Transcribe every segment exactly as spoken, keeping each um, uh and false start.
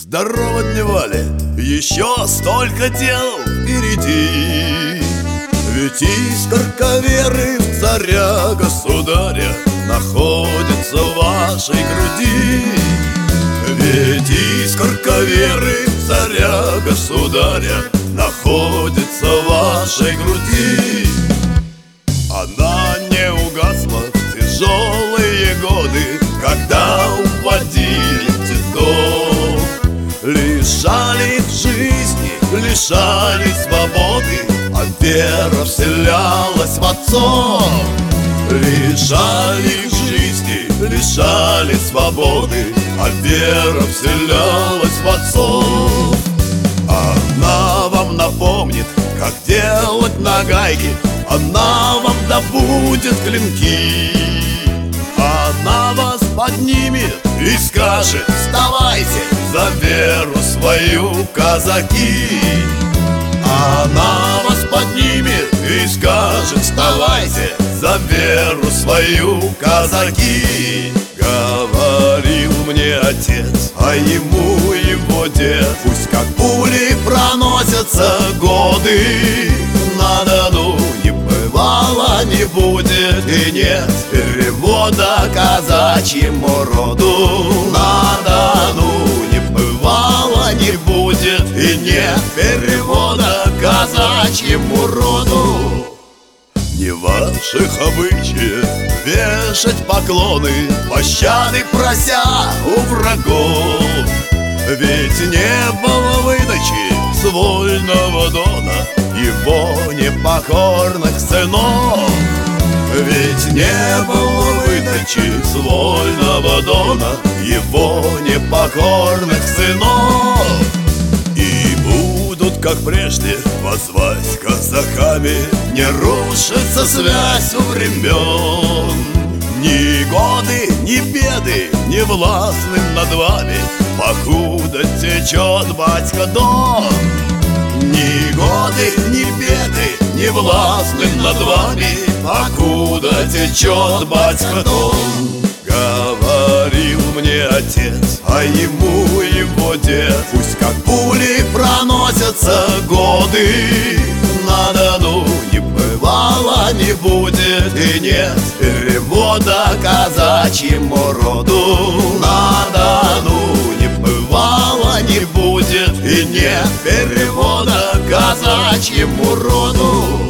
Здорово, дневали, еще столько дел впереди. Ведь искорка веры в царя-государя находится в вашей груди. Ведь искорка веры в царя-государя находится в вашей груди. Она не угасла в тяжелые годы, когда уводили титов, лишали их жизни, лишали свободы, а вера вселялась в отцов. Лишали их жизни, лишали свободы, а вера вселялась в отцов. Она вам напомнит, как делать нагайки, она вам добудет клинки. Она вас поднимет и скажет: вставайте за веру свою, казаки. Она вас поднимет и скажет: вставайте за веру свою, казаки. Говорил мне отец, а ему его дед: пусть как пули проносятся годы, на Дону не бывало, не будет и нет перевода казачьему роду. На Дону не бывало, не будет и нет перевода казачьему роду. Не в ваших обычаях вешать поклоны, пощады прося у врагов. Ведь не было выдачи с вольного Дона его непокорных сынов. Ведь не было выдачи с вольного Дона его непокорных сынов. И будут, как прежде, вас звать казаками, не рушится связь у времен. Ни годы, ни беды не властным над вами, покуда течет батька Дон. Ни годы, ни беды не властным над вами, покуда течет батька Дон. Говорил мне отец, а ему его дед: пусть как пули проносятся годы, на Дону не бывало, не будет и нет перевода казачьему роду. На Дону не бывало, не будет и нет перевода казачьему роду.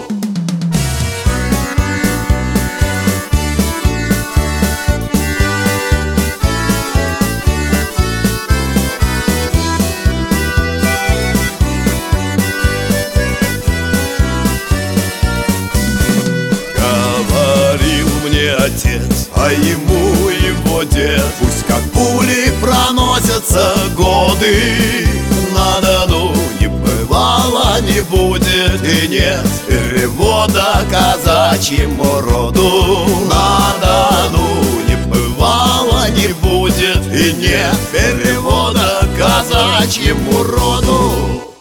Отец, а ему его дед: пусть как пули проносятся годы, на Дону не бывало, не будет и нет перевода казачьему роду. На Дону не бывало, не будет и нет перевода казачьему роду.